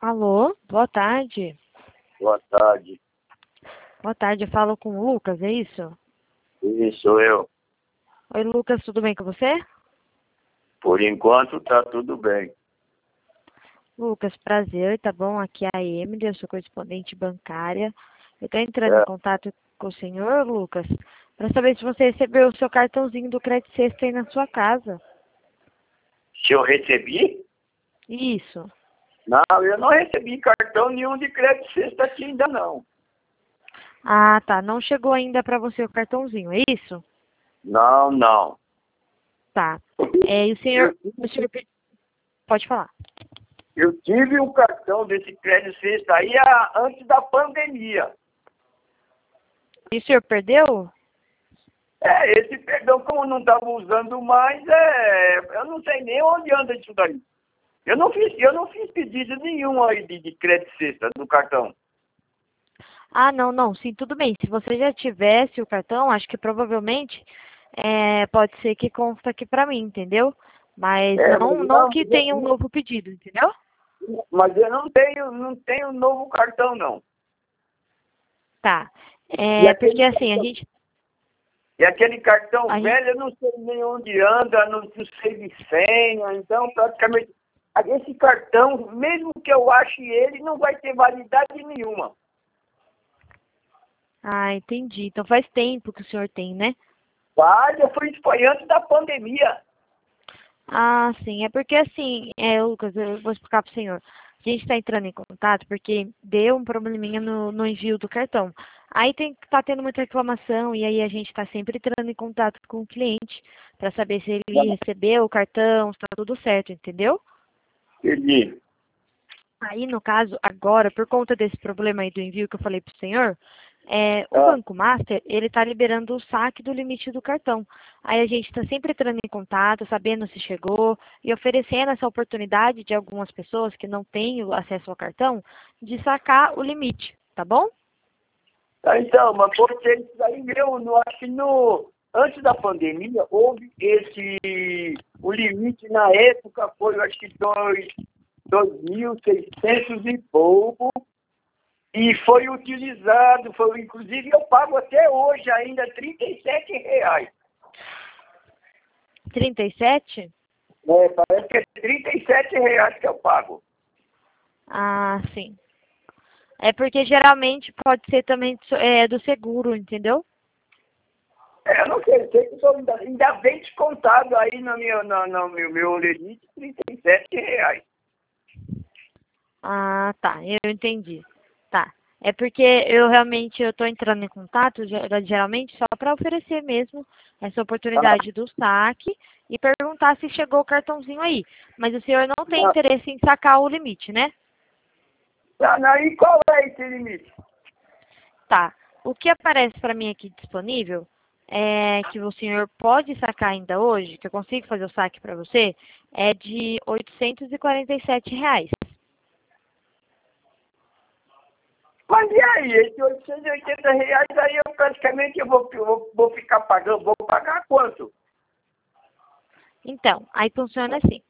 Alô, boa tarde. Boa tarde. Boa tarde, eu falo com o Lucas, é isso? Isso, sou eu. Oi, Lucas, tudo bem com você? Por enquanto tá tudo bem. Lucas, prazer, tá bom? Aqui é a Emily, eu sou correspondente bancária. Eu tô entrando em É, contato com o senhor, Lucas, para saber se você recebeu o seu cartãozinho do Crédito Sexta aí na sua casa. se eu recebi? Isso. Não, eu não recebi cartão nenhum de crédito sexta aqui ainda não. Ah, tá, não chegou ainda para você o cartãozinho, é isso? Não, não. Tá. E Eu, o senhor pode falar. eu tive um cartão desse crédito sexta aí antes da pandemia. E o senhor perdeu? Esse perdão, como eu não estava usando mais, eu não sei nem onde anda isso daí. Eu não fiz pedido nenhum aí de crédito sexta no cartão. Ah, não, não, sim, tudo bem. Se você já tivesse o cartão, acho que provavelmente pode ser que consta aqui pra mim, entendeu? Mas não que tenha um novo pedido, entendeu? Mas eu não tenho novo cartão, não. Tá. E Porque aquele assim, cartão, e aquele cartão a gente, velho, eu não sei nem onde anda, não sei de senha, então praticamente esse cartão, mesmo que eu ache ele, não vai ter validade nenhuma. entendi. Então faz tempo que o senhor tem, né? Olha, foi antes da pandemia. Ah, sim. É porque assim, Lucas, eu vou explicar para o senhor. A gente está entrando em contato porque deu um probleminha no envio do cartão. Aí tá tendo muita reclamação e aí a gente está sempre entrando em contato com o cliente para saber se ele recebeu o cartão, se está tudo certo, entendeu? Entendi. Aí, no caso, agora, por conta desse problema aí do envio que eu falei para o senhor, o Ah, Banco Master, ele está liberando o saque do limite do cartão. Aí a gente está sempre entrando em contato, sabendo se chegou e oferecendo essa oportunidade de algumas pessoas que não têm o acesso ao cartão de sacar o limite, tá bom? então, mas porque isso aí acho que antes da pandemia, houve o limite na época foi, eu acho que 2.600 e pouco, e foi utilizado, inclusive eu pago até hoje ainda R$ 37. 37? Parece que é R$ 37 que eu pago. Ah, sim. É porque geralmente pode ser também do seguro, entendeu? Eu não sei que só ainda vem descontado aí no meu limite R$ 37. Ah, tá, eu entendi. Tá. É porque eu tô entrando em contato, geralmente, só para oferecer mesmo essa oportunidade do saque e perguntar se chegou o cartãozinho aí. Mas o senhor não tem interesse em sacar o limite, né? E qual é esse limite? Tá. O que aparece para mim aqui disponível é que o senhor pode sacar ainda hoje, que eu consigo fazer o saque para você, é de R$ 847. Mas e aí, esse R$ 880 aí eu praticamente vou ficar pagando, vou pagar quanto? Então, aí funciona assim.